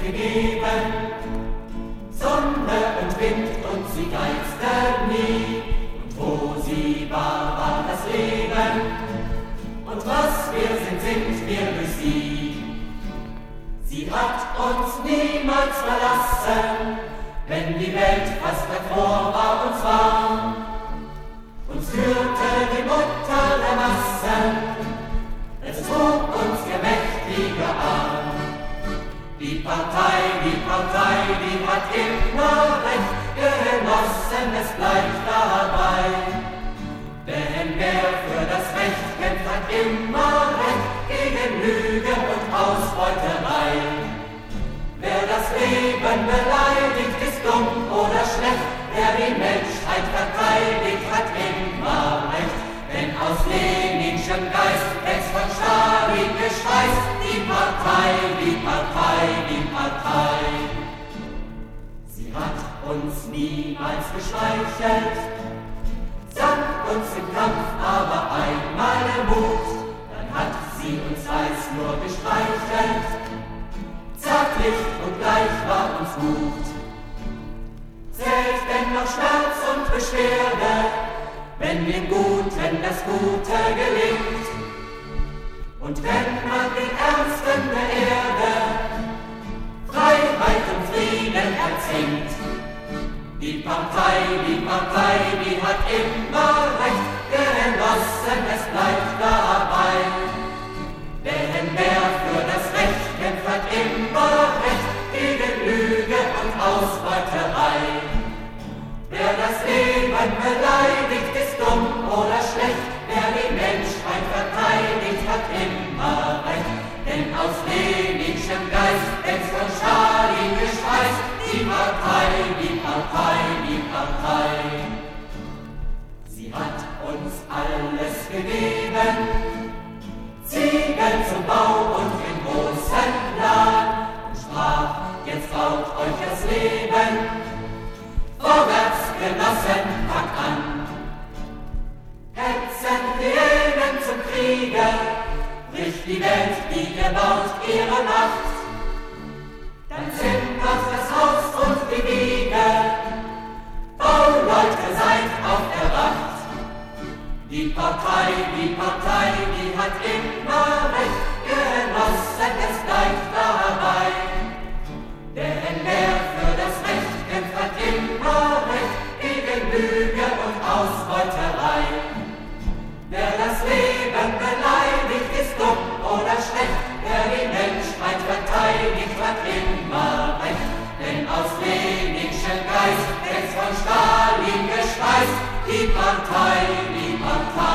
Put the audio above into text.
gegeben. Sonne und Wind und sie geizten nie. Und wo sie war, war das Leben. Und was wir sind wir durch sie. Sie hat uns niemals verlassen, wenn die Welt fast davor war uns warm. Uns führte die Mutter der Massen, es trug uns ihr mächtiger Arm. Die Partei, die hat immer recht, Genossen, es bleibt dabei. Denn wer für das Recht kämpft, hat immer recht, gegen Lüge und Ausbeuterei. Wer das Leben beleidigt, ist dumm oder schlecht, wer die Menschheit verteidigt, hat immer recht. Denn aus Leninschem Geist wächst von Stalin geschweißt die Partei, die Partei, die Partei. Sie hat uns niemals geschmeichelt, sank uns im Kampf aber einmal der Mut, dann hat sie uns weiß nur gestreichelt, zärtlich und gleich war uns gut. Zählt denn noch Schmerz und Beschwerde, wenn dem Guten das Gute gelingt? Und wenn man den Ärmsten der Erde Freiheit und Frieden erzwingt? Die Partei, die hat immer recht, Genossen, es bleibt dabei. Denn wer für das Recht kämpft, hat immer recht, gegen Lüge und Ausbeuterei. Wer das Leben beleidigt, ist dumm oder schlecht, wer die Menschheit verteidigt, hat immer recht. Denn aus Leninschem Geist wächst von Stalin geschweißt die Partei, die Partei, die Partei. Sie hat uns alles gegeben, Ziegel zum Bau und den großen Plan, und sprach, jetzt baut euch das Leben, vorwärts, Genossen, packt an. Hetzen Hyänen zum Kriege, bricht die Welt, die ihr baut, ihre Macht. Dann zittert das Haus und die Wiege, Bauleute, seid auf der Wacht. Die Partei, die hat immer recht, Genossen, es bleibt dabei. Denn wer für das Recht kämpft, hat immer recht, gegen Lüge und Ausbeuterei. Wer das Leben beleidigt, ist dumm oder schlecht, wer die Menschheit verteidigt, hat immer recht. Denn aus Leninschem Geist wächst von Stalin geschweißt die Partei, die Partei.